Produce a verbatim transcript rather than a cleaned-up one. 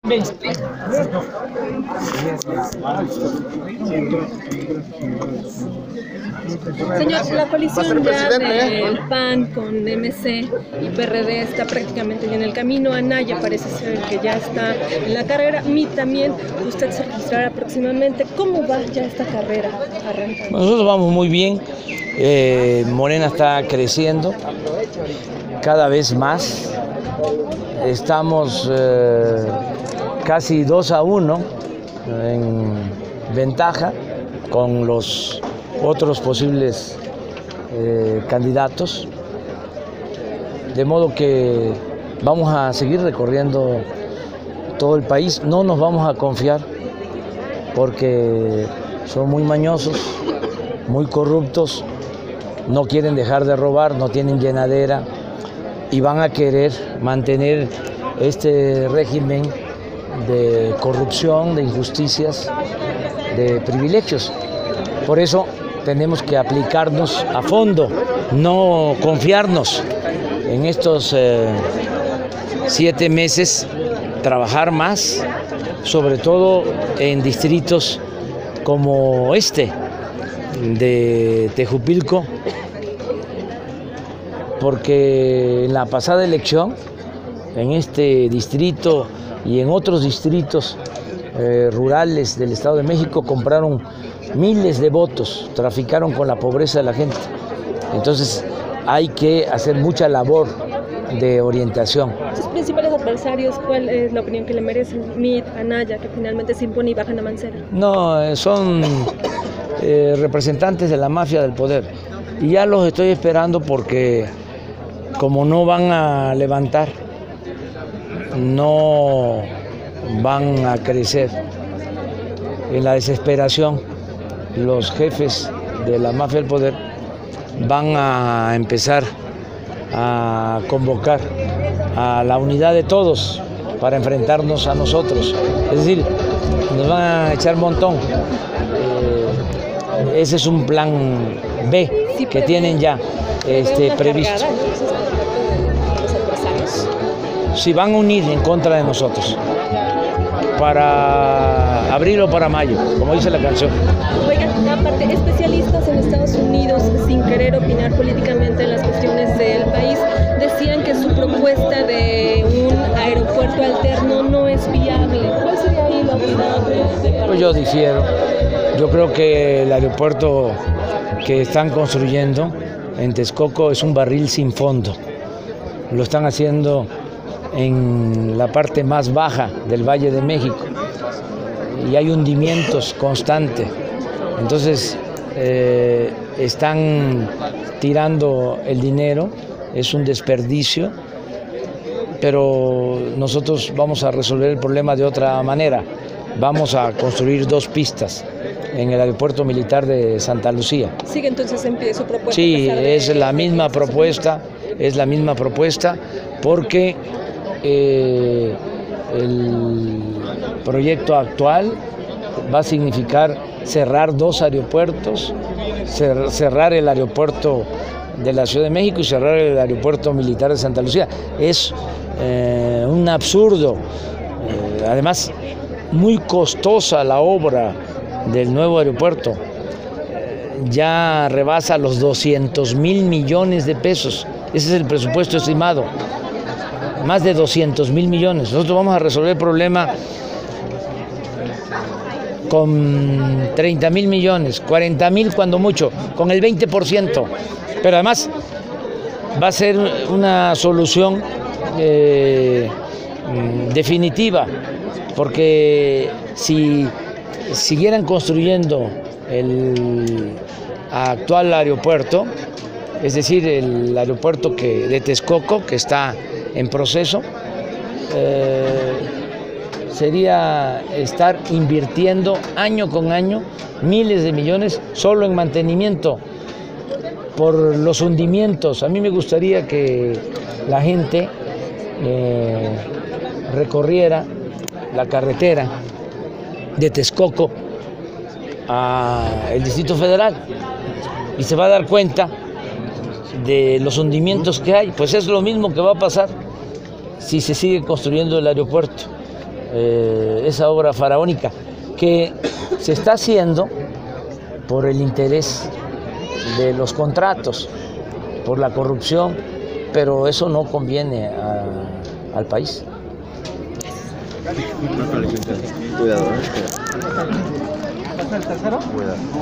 Señor, la coalición ya del P A N con M C y P R D está prácticamente ya en el camino. Anaya parece ser que ya está en la carrera. M I T también, usted se registrará próximamente. ¿Cómo va ya esta carrera arrancando? Nosotros vamos muy bien. Eh, Morena está creciendo cada vez más. Estamos eh, casi dos a uno en ventaja con los otros posibles eh, candidatos, de modo que vamos a seguir recorriendo todo el país. No nos vamos a confiar porque son muy mañosos, muy corruptos, no quieren dejar de robar, no tienen llenadera y van a querer mantener este régimen de corrupción, de injusticias, de privilegios. Por eso tenemos que aplicarnos a fondo, no confiarnos en estos eh, siete meses, trabajar más, sobre todo en distritos como este de Tejupilco, porque en la pasada elección, en este distrito y en otros distritos eh, rurales del Estado de México compraron miles de votos, traficaron con la pobreza de la gente. Entonces hay que hacer mucha labor de orientación. Sus principales adversarios, ¿cuál es la opinión que le merecen? M I T, Anaya, que finalmente se impone y bajan a Mancera. No, son eh, representantes de la mafia del poder y ya los estoy esperando porque como no van a levantar, no van a crecer en la desesperación, los jefes de la mafia del poder van a empezar a convocar a la unidad de todos para enfrentarnos a nosotros. Es decir, nos van a echar montón. Eh, ese es un plan B que tienen ya este, previsto. Si van a unir en contra de nosotros para abril o para mayo, como dice la canción. Oigan, aparte, especialistas en Estados Unidos, sin querer opinar políticamente en las cuestiones del país, decían que su propuesta de un aeropuerto alterno no es viable. ¿Cuál sería ahí la opinión de Pues yo difiero. Yo creo que el aeropuerto que están construyendo en Texcoco es un barril sin fondo. Lo están haciendo en la parte más baja del Valle de México y hay hundimientos constantes. Entonces eh, están tirando el dinero, es un desperdicio, pero nosotros vamos a resolver el problema de otra manera. Vamos a construir dos pistas en el aeropuerto militar de Santa Lucía. ¿Sigue entonces en pie su propuesta? Sí, es la misma propuesta, es la misma propuesta porque eh, el proyecto actual va a significar cerrar dos aeropuertos, cer cerrar el aeropuerto de la Ciudad de México y cerrar el aeropuerto militar de Santa Lucía. Es eh, un absurdo, eh, además muy costosa la obra del nuevo aeropuerto, ya rebasa los doscientos mil millones de pesos, ese es el presupuesto estimado, más de doscientos mil millones. Nosotros vamos a resolver el problema con treinta mil millones, cuarenta mil cuando mucho, con el veinte por ciento, pero además va a ser una solución eh, definitiva, porque si siguieran construyendo el actual aeropuerto, es decir, el aeropuerto que, de Texcoco, que está en proceso, eh, sería estar invirtiendo año con año miles de millones solo en mantenimiento por los hundimientos. A mí me gustaría que la gente eh, recorriera la carretera de Texcoco al Distrito Federal y se va a dar cuenta de los hundimientos que hay. Pues es lo mismo que va a pasar si se sigue construyendo el aeropuerto. eh, esa obra faraónica que se está haciendo por el interés de los contratos, por la corrupción, pero eso no conviene a, al país. Cuidado, ¿eh? Cuidado.